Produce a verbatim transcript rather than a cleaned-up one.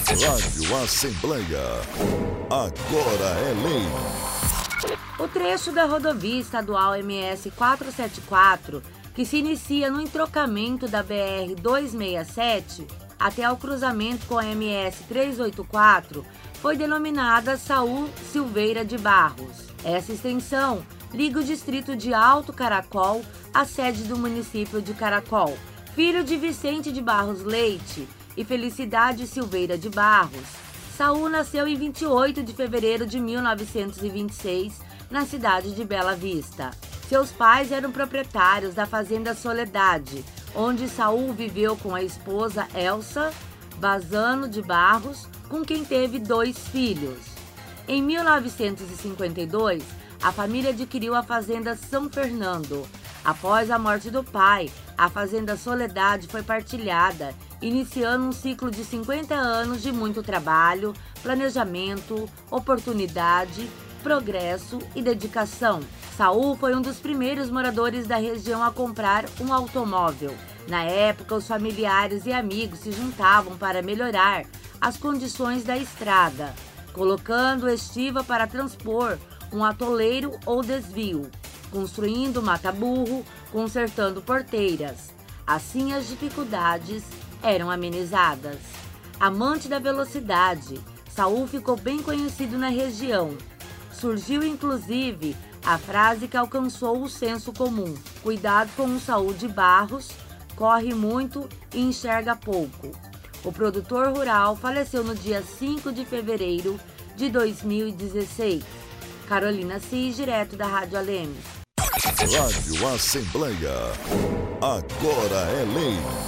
Rádio Assembleia. Agora é lei. O trecho da rodovia estadual M S quatrocentos e setenta e quatro, que se inicia no entrocamento da B R duzentos e sessenta e sete até o cruzamento com a M S trezentos e oitenta e quatro, foi denominada Saul Silveira de Barros. Essa extensão liga o distrito de Alto Caracol à sede do município de Caracol. Filho de Vicente de Barros Leite e Felicidade Silveira de Barros, Saul nasceu em vinte e oito de fevereiro de mil novecentos e vinte e seis, na cidade de Bela Vista. Seus pais eram proprietários da Fazenda Soledade, onde Saul viveu com a esposa Elsa Bazano de Barros, com quem teve dois filhos. Em mil novecentos e cinquenta e dois, a família adquiriu a Fazenda São Fernando. Após a morte do pai, a Fazenda Soledade foi partilhada, iniciando um ciclo de cinquenta anos de muito trabalho, planejamento, oportunidade, progresso e dedicação. Saul foi um dos primeiros moradores da região a comprar um automóvel. Na época, os familiares e amigos se juntavam para melhorar as condições da estrada, colocando estiva para transpor um atoleiro ou desvio, construindo mata-burro, consertando porteiras. Assim, as dificuldades eram amenizadas. Amante da velocidade, Saul ficou bem conhecido na região. Surgiu, inclusive, a frase que alcançou o senso comum: cuidado com o Saul de Barros, corre muito e enxerga pouco. O produtor rural faleceu no dia cinco de fevereiro de dois mil e dezesseis. Carolina Cis, direto da Rádio Alemes. Rádio Assembleia. Agora é lei.